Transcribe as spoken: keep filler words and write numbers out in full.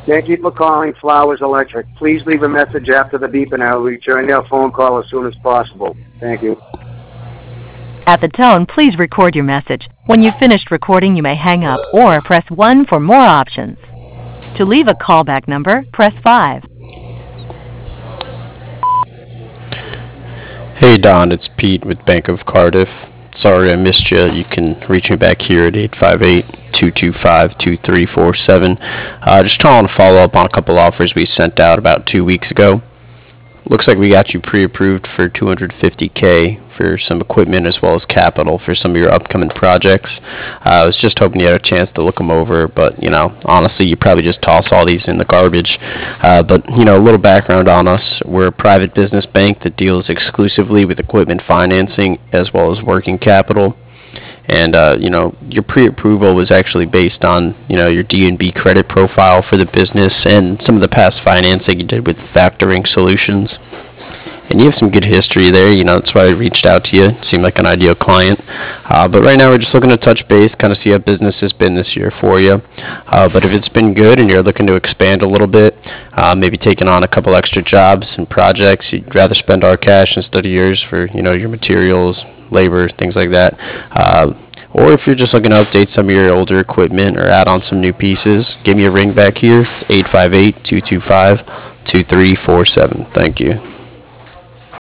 Thank you for calling Flowers Electric. Please leave a message after the beep and I will return your phone call as soon as possible. Thank you. At the tone, please record your message. When you've finished recording, you may hang up or press one for more options. To leave a callback number, press five. Hey Don, it's Pete with Bank of Cardiff. Sorry I missed you. You can reach me back here at eight five eight, two two five, two three four seven. Uh, just calling to follow up on a couple offers we sent out about two weeks ago. Looks like we got you pre-approved for two hundred fifty K for some equipment as well as capital for some of your upcoming projects. Uh, I was just hoping you had a chance to look them over, but, you know, honestly, you probably just toss all these in the garbage. Uh, but, you know, a little background on us. We're a private business bank that deals exclusively with equipment financing as well as working capital. And, uh, you know, your pre-approval was actually based on, you know, your D and B credit profile for the business and some of the past financing you did with factoring solutions. And you have some good history there, you know, that's why I reached out to you. Seemed like an ideal client. Uh, but right now we're just looking to touch base, kind of see how business has been this year for you. Uh, but if it's been good and you're looking to expand a little bit, uh, maybe taking on a couple extra jobs and projects, you'd rather spend our cash instead of yours for, you know, your materials, labor, things like that. Uh, or if you're just looking to update some of your older equipment or add on some new pieces, give me a ring back here. It's eight five eight, two two five, two three four seven. Thank you.